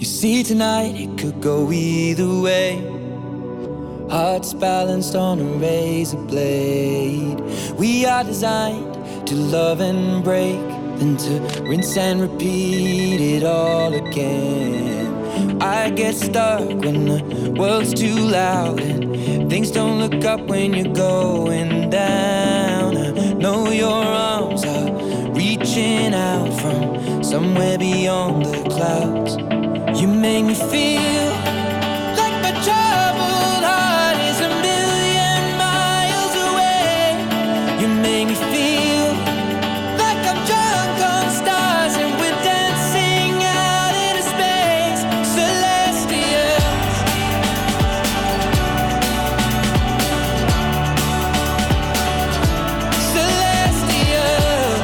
You see, tonight it could go either way. Hearts balanced on a razor blade. We are designed to love and break, then to rinse and repeat it all again. I get stuck when the world's too loud and things don't look up when you're going down. I know your arms are reaching out from somewhere beyond the clouds. You make me feel like my troubled heart is a million miles away. You make me feel like I'm drunk on stars and we're dancing out into space. Celestial, celestial.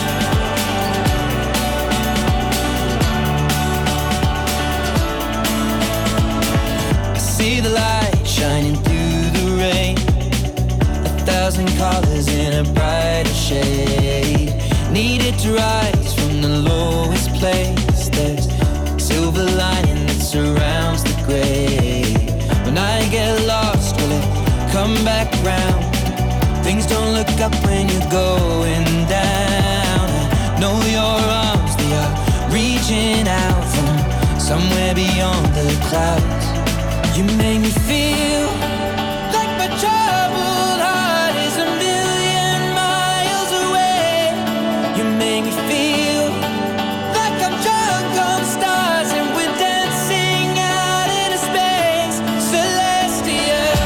I see the light shining through the rain, 1,000 colors in a brighter shade. Needed to rise from the lowest place. There's silver lining that surrounds the gray. When I get lost, will it come back round? Things don't look up when you're going down. I know your arms, they are reaching out from somewhere beyond the clouds. You make me feel like my troubled heart is a million miles away. You make me feel like I'm drunk on stars and we're dancing out into space. Celestial,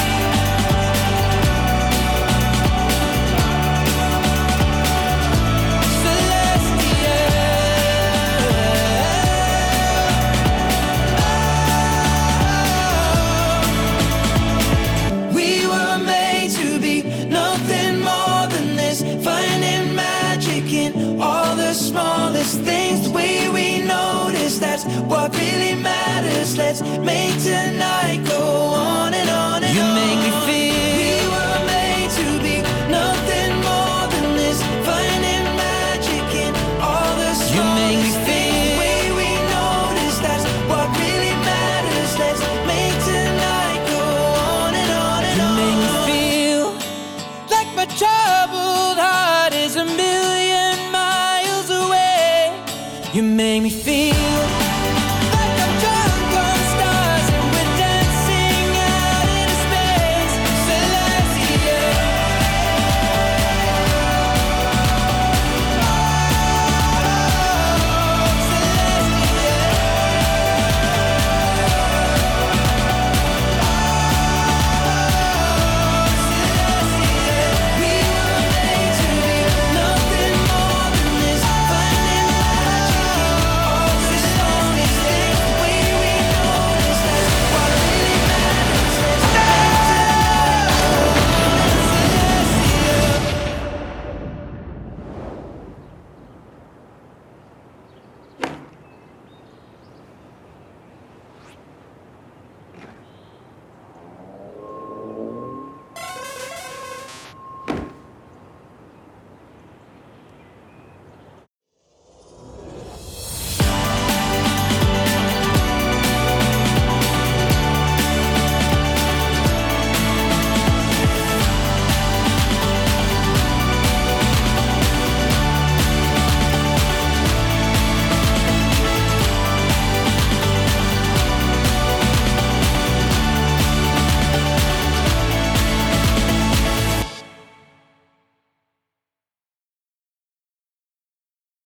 we were made to be nothing more than this, finding magic in all the smallest things. The way we notice, that's what really matters. Let's make tonight go on and on and on. You make me feel we were made to be nothing more than this, finding magic in all the smallest things. You make me feel the way we notice, that's what really matters. Let's make tonight go on and on and on. You make me feel like my troubled heart is a million miles away. You make me feel